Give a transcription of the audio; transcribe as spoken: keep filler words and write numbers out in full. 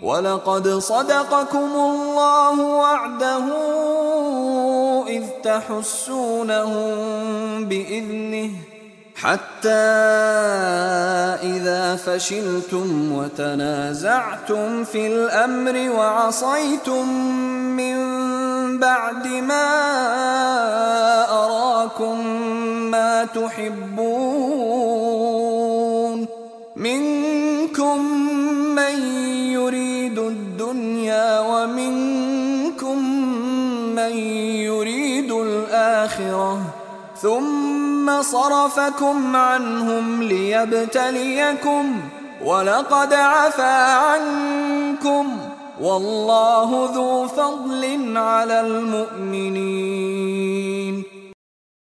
ولقد صدقكم الله وعده إذ تحسونهم بإذنه حتى إذا فشلتم وتنازعتم في الأمر وعصيتم من بعد ما أراكم ما تحبون منكم من يريد الدنيا ومنكم من يريد الآخرة ثم صرفكم عنهم ليبتليكم ولقد عفا عنكم والله ذو فضل على المؤمنين